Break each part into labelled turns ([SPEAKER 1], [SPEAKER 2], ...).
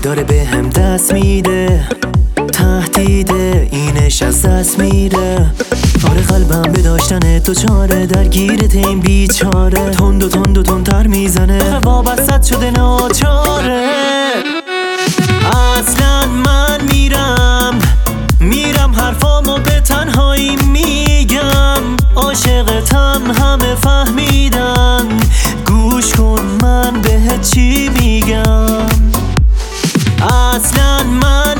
[SPEAKER 1] داره به هم دست میده، تهدیده اینش از دست میره. آره قلبم به داشتن تو چاره، درگیرت این بیچاره، تند و تند و تندتر میزنه، وابستت شده ناچاره. اصلا من میرم حرفامو به تنهایی میگم، عاشقتم همه فهمیدن، گوش کن من بهت چی میگم. اصلا من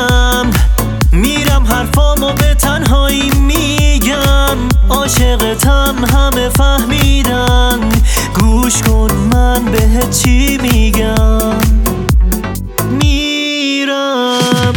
[SPEAKER 1] میرم حرفامو به تنهایی میگم، عاشقتم همه فهمیدن، گوش کن من بهت چی میگم. میرم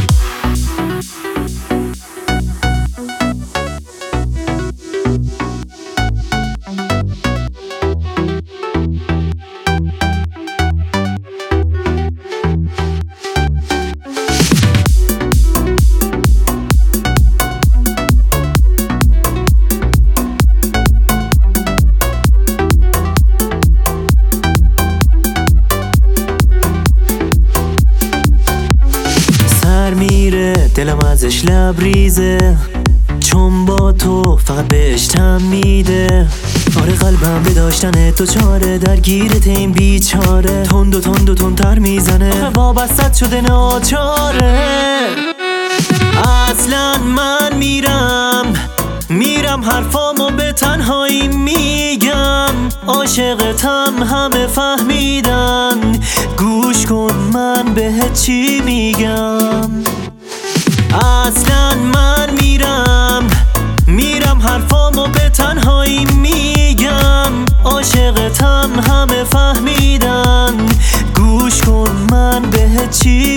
[SPEAKER 1] میره دلم ازش لبریزه، چون با تو فقط بهش تم میده. آره قلبم به داشتن تو چاره، درگیرت این بیچاره، تند و تند و تندتر میزنه، وابستت شده ناچاره. اصلا من میرم حرفامو به تنهایی میگم، عاشقتم همه فهمیدن، گوش کن من بهت چی میگم. اصلا من میرم حرفامو به تنهایی میگم، عاشقتم همه فهمیدن، گوش کن من بهت چی